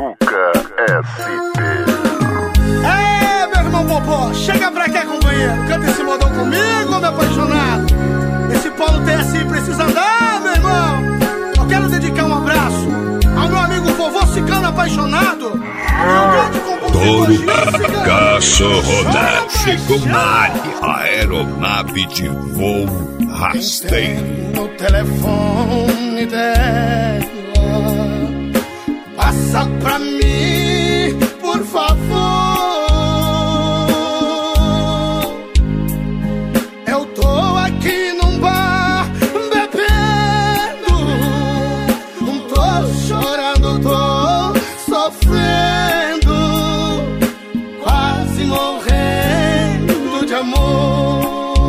Cuca SP. Meu irmão Popó, chega pra cá, companheiro. Canta esse modão comigo, meu apaixonado. Esse Paulo TSI precisa andar, meu irmão. Eu quero dedicar um abraço ao meu amigo vovô Cicano apaixonado. Touro Cachorrona chegou na área, aeronave de voo rasteiro. No telefone dela, passa pra mim, por favor. Eu tô aqui num bar bebendo, tô chorando, tô sofrendo, quase morrendo de amor.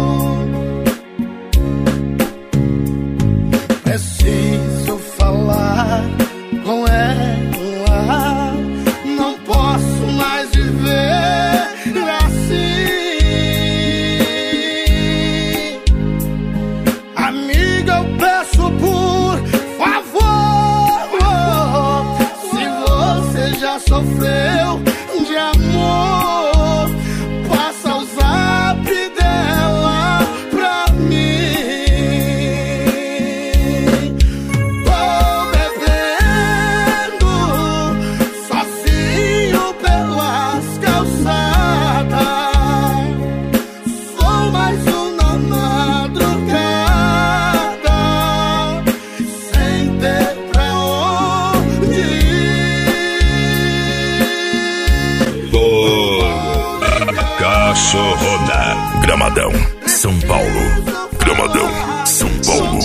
Preciso falar com ela, não posso mais viver assim. Amiga, eu peço por favor, se você já sofreu de amor, passa o zap dela pra mim. Cachorrona, Gramadão, São Paulo. Gramadão, São Paulo.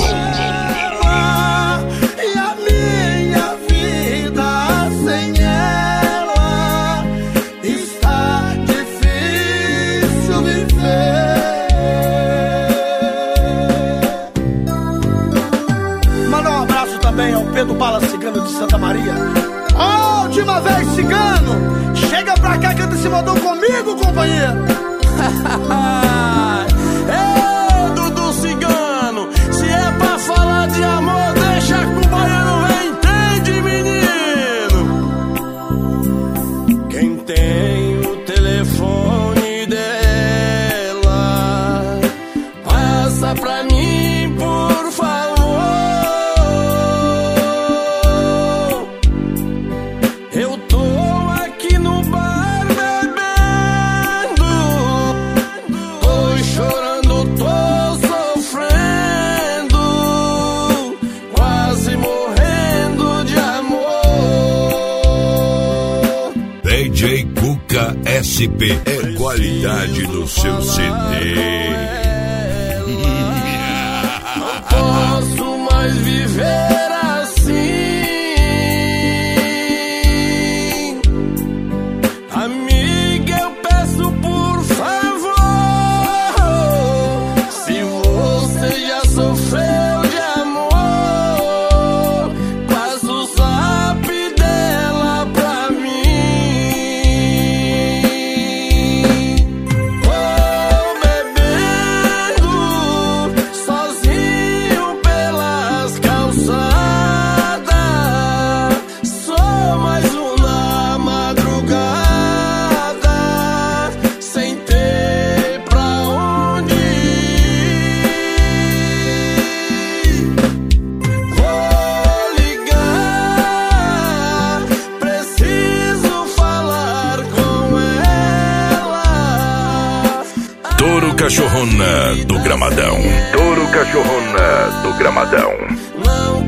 E a minha vida sem ela está difícil viver. Manda um abraço também ao Pedro Bala Cigano de Santa Maria. Última vez, Cigano, chega pra cá, canta esse modão comigo, companheiro. Ei, Dudu Cigano, se é pra falar de amor, deixa que o baiano vem, entende, menino? Quem tem o telefone dela, passa pra mim, por favor. Eu tô aqui no bar bebendo, tô chorando, tô sofrendo, quase morrendo de amor. DJ Cuca SP é qualidade no seu CD. Não posso mais viver assim. Amiga, eu peço por favor, se você já sofreu de amor, passa o zap dela pra mim. Vou bebendo sozinho pelas calçadas, sou mais um na madrugada, sem ter pra onde ir. Vou ligar, preciso falar com ela. Touro Cachorrona do Gramadão. Touro Cachorrona do Gramadão. Não